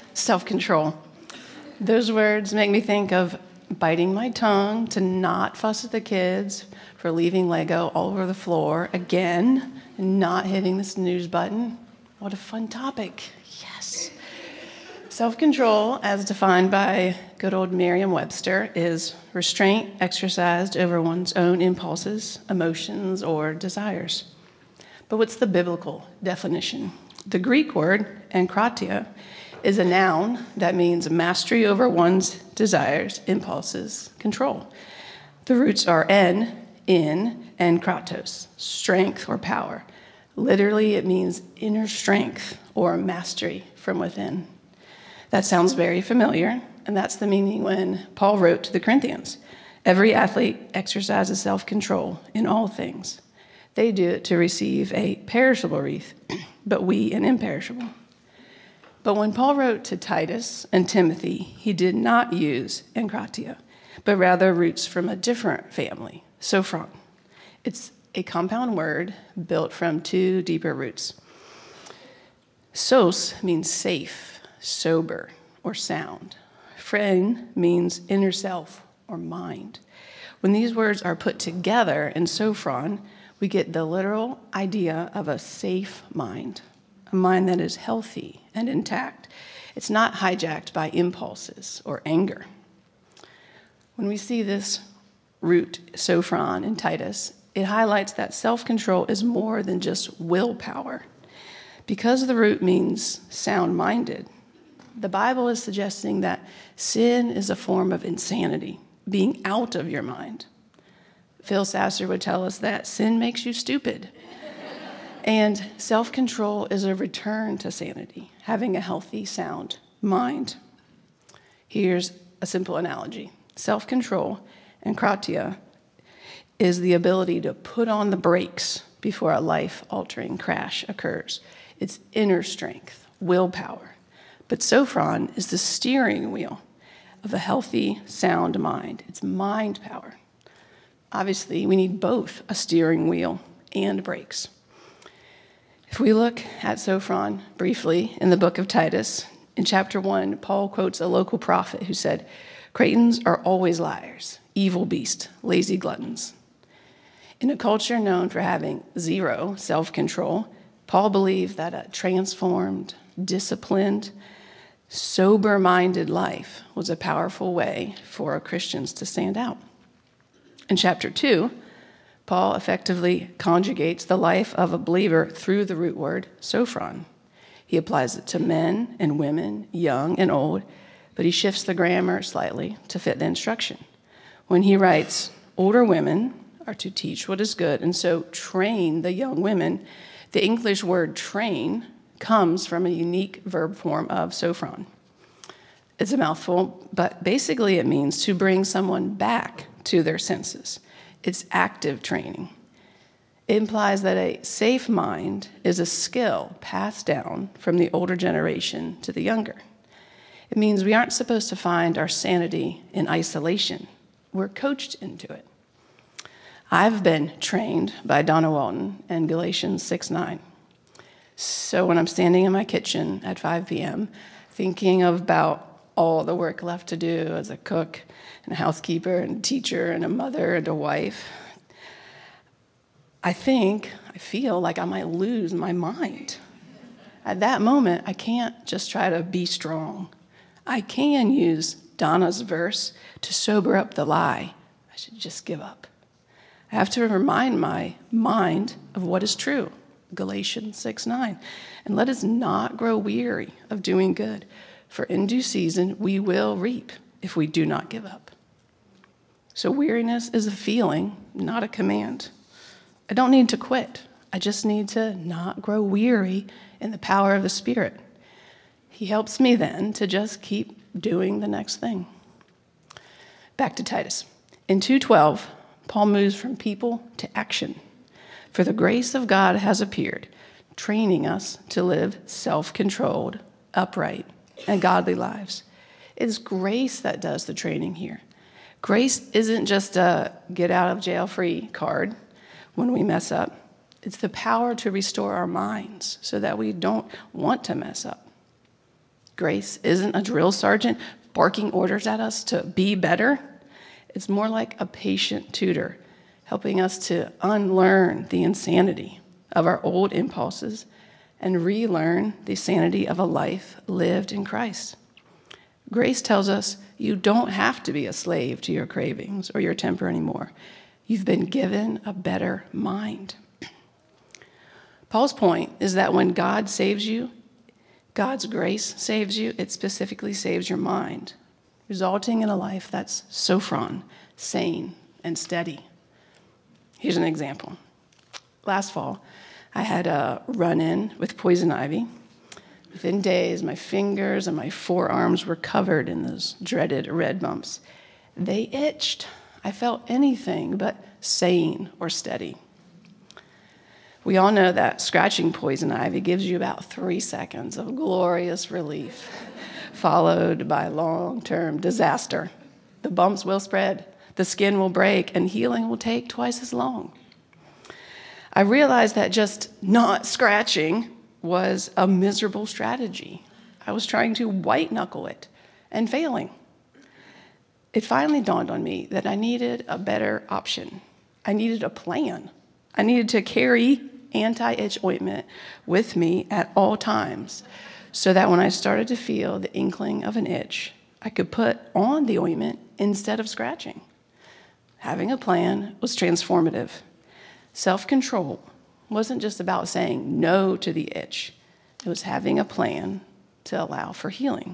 Self-control. Those words make me think of biting my tongue to not fuss at the kids for leaving Lego all over the floor again and not hitting the snooze button. What a fun topic. Yes. Self-control, as defined by good old Merriam-Webster, is restraint exercised over one's own impulses, emotions, or desires. But what's the biblical definition? The Greek word, enkratia, is a noun that means mastery over one's desires, impulses, control. The roots are in, and kratos, strength or power. Literally, it means inner strength or mastery from within. That sounds very familiar, and that's the meaning when Paul wrote to the Corinthians. Every athlete exercises self-control in all things. They do it to receive a perishable wreath, but we an imperishable. But when Paul wrote to Titus and Timothy, he did not use enkratia, but rather roots from a different family, sophron. It's a compound word built from two deeper roots. Sos means safe, sober, or sound. Phrein means inner self or mind. When these words are put together in sophron, we get the literal idea of a safe mind, a mind that is healthy and intact. It's not hijacked by impulses or anger. When we see this root, sophron, in Titus, it highlights that self-control is more than just willpower. Because the root means sound-minded, the Bible is suggesting that sin is a form of insanity, being out of your mind. Phil Sasser would tell us that sin makes you stupid. And self-control is a return to sanity, having a healthy, sound mind. Here's a simple analogy. Self-control, enkratia, is the ability to put on the brakes before a life-altering crash occurs. It's inner strength, willpower. But sophron is the steering wheel of a healthy, sound mind. It's mind power. Obviously, we need both a steering wheel and brakes. If we look at sophron briefly in the book of Titus, in chapter 1, Paul quotes a local prophet who said, "Cretans are always liars, evil beasts, lazy gluttons." In a culture known for having zero self-control, Paul believed that a transformed, disciplined, sober-minded life was a powerful way for Christians to stand out. In chapter 2, Paul effectively conjugates the life of a believer through the root word sophron. He applies it to men and women, young and old, but he shifts the grammar slightly to fit the instruction. When he writes, older women are to teach what is good, and so train the young women, the English word train comes from a unique verb form of sophron. It's a mouthful, but basically it means to bring someone back to their senses. It's active training. It implies that a safe mind is a skill passed down from the older generation to the younger. It means we aren't supposed to find our sanity in isolation. We're coached into it. I've been trained by Donna Walton in Galatians 6:9. So when I'm standing in my kitchen at 5 p.m., thinking about all the work left to do as a cook and a housekeeper and a teacher and a mother and a wife, I feel like I might lose my mind. At that moment, I can't just try to be strong. I can use Donna's verse to sober up the lie. I should just give up. I have to remind my mind of what is true. Galatians 6:9. And let us not grow weary of doing good, for in due season we will reap if we do not give up. So weariness is a feeling, not a command. I don't need to quit. I just need to not grow weary in the power of the Spirit. He helps me then to just keep doing the next thing. Back to Titus. In 2:12, Paul moves from people to action. For the grace of God has appeared, training us to live self-controlled, upright, and godly lives. It's grace that does the training here. Grace isn't just a get-out-of-jail-free card when we mess up. It's the power to restore our minds so that we don't want to mess up. Grace isn't a drill sergeant barking orders at us to be better. It's more like a patient tutor, helping us to unlearn the insanity of our old impulses and relearn the sanity of a life lived in Christ. Grace tells us you don't have to be a slave to your cravings or your temper anymore. You've been given a better mind. Paul's point is that when God saves you, God's grace saves you, it specifically saves your mind, resulting in a life that's sophron, sane, and steady. Here's an example. Last fall, I had a run-in with poison ivy. Within days, my fingers and my forearms were covered in those dreaded red bumps. They itched. I felt anything but sane or steady. We all know that scratching poison ivy gives you about 3 seconds of glorious relief, followed by long-term disaster. The bumps will spread, the skin will break, and healing will take twice as long. I realized that just not scratching was a miserable strategy. I was trying to white-knuckle it and failing. It finally dawned on me that I needed a better option. I needed a plan. I needed to carry anti-itch ointment with me at all times so that when I started to feel the inkling of an itch, I could put on the ointment instead of scratching. Having a plan was transformative. Self-control wasn't just about saying no to the itch. It was having a plan to allow for healing.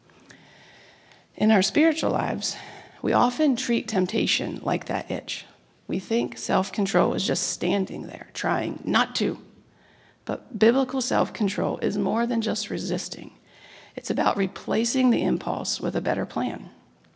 In our spiritual lives, we often treat temptation like that itch. We think self-control is just standing there, trying not to. But biblical self-control is more than just resisting. It's about replacing the impulse with a better plan.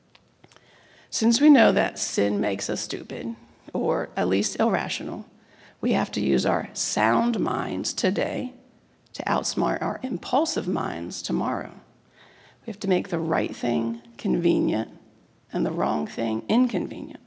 Since we know that sin makes us stupid, or at least irrational, we have to use our sound minds today to outsmart our impulsive minds tomorrow. We have to make the right thing convenient and the wrong thing inconvenient.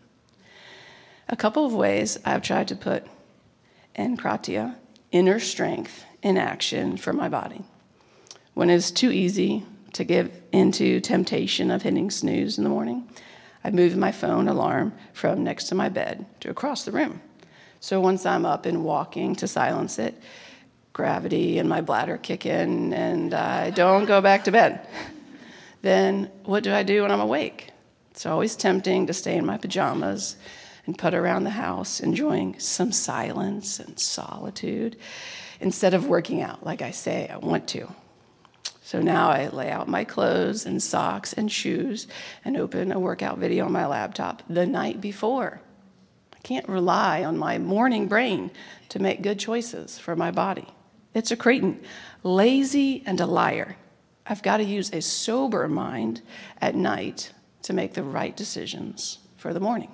A couple of ways I've tried to put enkratia, inner strength, in action for my body. When it's too easy to give into temptation of hitting snooze in the morning, I moved my phone alarm from next to my bed to across the room. So once I'm up and walking to silence it, gravity and my bladder kick in and I don't go back to bed. Then what do I do when I'm awake? It's always tempting to stay in my pajamas and putter around the house, enjoying some silence and solitude, instead of working out like I say I want to. So now I lay out my clothes and socks and shoes and open a workout video on my laptop the night before. I can't rely on my morning brain to make good choices for my body. It's a cretin, lazy and a liar. I've got to use a sober mind at night to make the right decisions for the morning.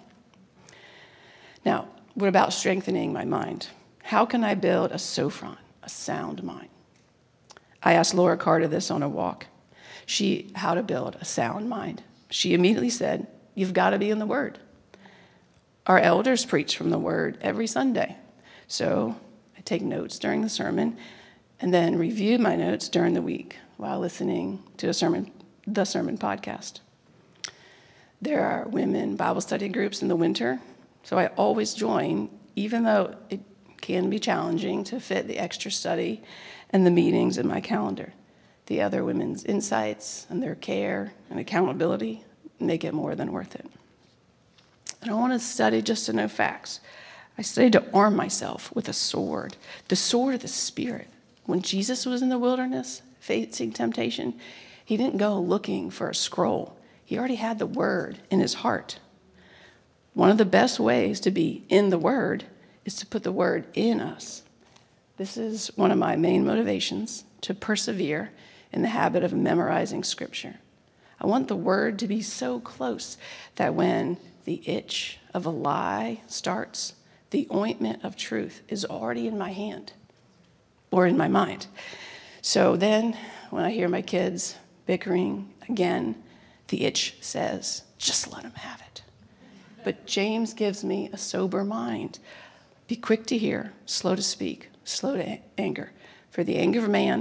Now, what about strengthening my mind? How can I build a sophron, a sound mind? I asked Laura Carter this on a walk. How to build a sound mind. She immediately said, you've got to be in the Word. Our elders preach from the Word every Sunday. So I take notes during the sermon and then review my notes during the week while listening to the sermon podcast. There are women Bible study groups in the winter, so I always join, even though it can be challenging to fit the extra study and the meetings in my calendar. The other women's insights and their care and accountability make it more than worth it. I don't want to study just to know facts. I study to arm myself with a sword, the sword of the Spirit. When Jesus was in the wilderness facing temptation, he didn't go looking for a scroll. He already had the Word in his heart. One of the best ways to be in the Word is to put the Word in us. This is one of my main motivations, to persevere in the habit of memorizing Scripture. I want the Word to be so close that when the itch of a lie starts, the ointment of truth is already in my hand or in my mind. So then when I hear my kids bickering again, the itch says, just let them have it. But James gives me a sober mind. Be quick to hear, slow to speak, slow to anger. For the anger of man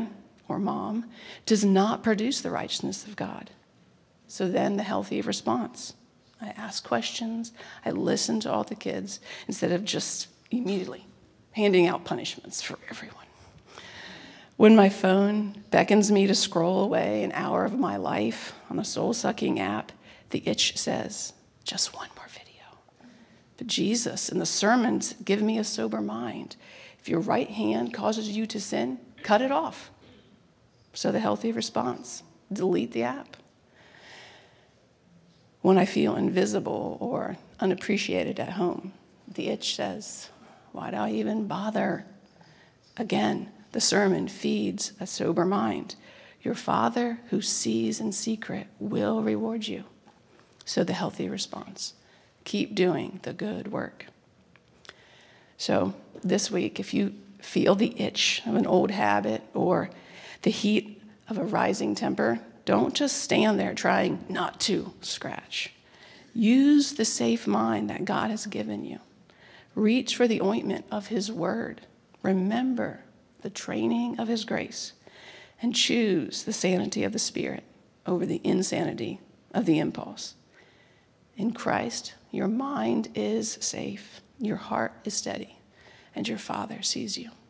or mom does not produce the righteousness of God. So then the healthy response. I ask questions. I listen to all the kids instead of just immediately handing out punishments for everyone. When my phone beckons me to scroll away an hour of my life on a soul-sucking app, the itch says, just one more video. But Jesus and the sermons give me a sober mind. If your right hand causes you to sin, cut it off. So the healthy response, delete the app. When I feel invisible or unappreciated at home, the itch says, why do I even bother? Again, the sermon feeds a sober mind. Your Father who sees in secret will reward you. So the healthy response, keep doing the good work. So this week, if you feel the itch of an old habit or the heat of a rising temper, don't just stand there trying not to scratch. Use the safe mind that God has given you. Reach for the ointment of his word. Remember the training of his grace. And choose the sanity of the spirit over the insanity of the impulse. In Christ, your mind is safe, your heart is steady, and your Father sees you.